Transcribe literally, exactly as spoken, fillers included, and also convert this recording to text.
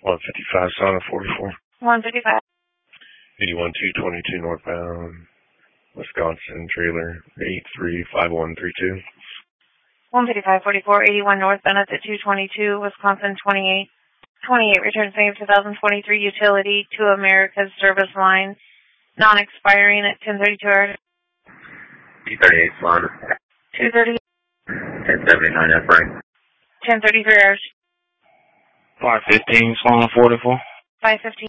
one fifty-five, Sauna forty-four. one fifty-five. eighty-one two twenty-two northbound, Wisconsin, trailer eight three five one three two. one fifty-five forty-four, eighty-one northbound at the two twenty-two, Wisconsin, twenty-eight. twenty-eight return same twenty twenty-three utility to America's service line, non-expiring at ten thirty-two hours. two thirty-eight slaughter. two thirty. ten seventy-nine F right. ten thirty-three hours. five fifteen, Slaughter forty-four. five fifteen.